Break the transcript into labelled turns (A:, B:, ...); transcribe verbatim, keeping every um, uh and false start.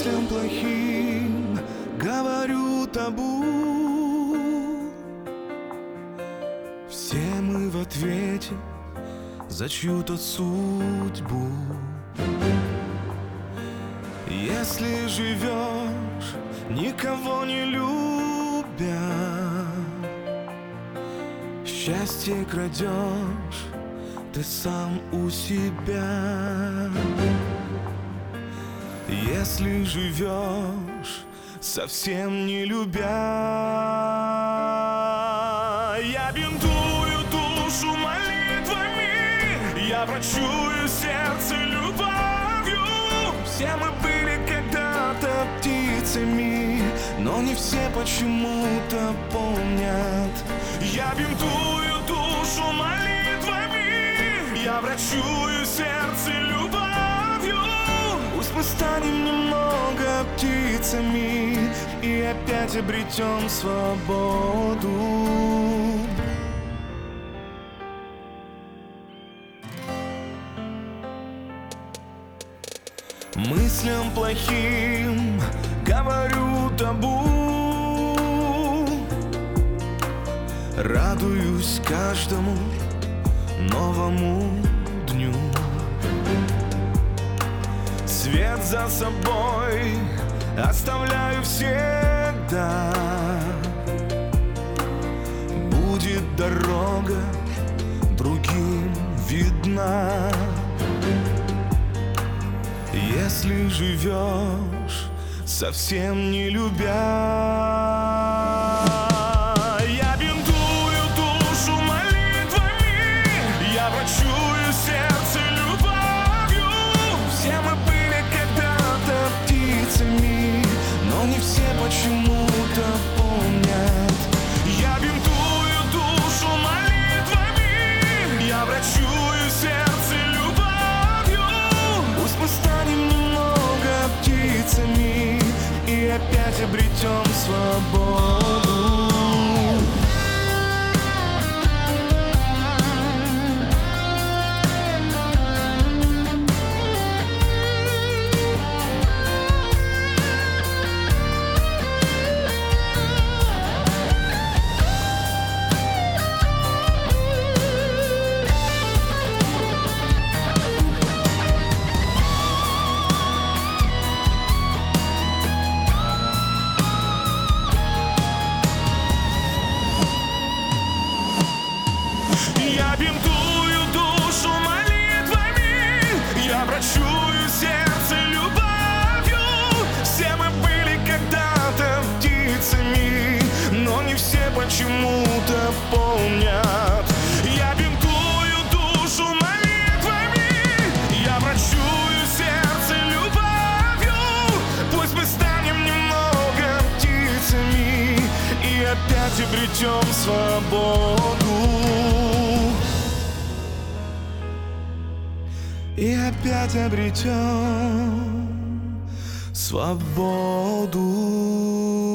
A: мыслям плохим говорю табу. Все мы в ответе за чью-то судьбу. Если живешь, никого не любя, счастье крадешь ты сам у себя. Если живешь, совсем не любя, я бинтую душу молитвами, я врачую сердце любовью. Все мы были когда-то птицами, но не все почему-то помнят. Я бинтую душу молитвами, я врачую сердце любовью. Пусть мы станем немного птицами и опять обретем свободу. Мыслям плохим говорю табу. Радуюсь каждому новому дню. Свет за собой оставляю всегда. Будет дорога другим видна. Если живешь, совсем не любя, я бинтую душу молитвами, я врачую сердце любовью. Все мы были когда-то птицами, но не все почему-то помнят. Я бинтую душу молитвами, я врачую сердце любовью. Пусть мы станем немного птицами и опять обретем свободу. Я бинтую душу молитвами, я врачую сердце любовью. Все мы были когда-то птицами, но не все почему-то помнят. Я бинтую душу молитвами, я врачую сердце любовью. Пусть мы станем немного птицами и опять обретем свободу. И опять обретем свободу.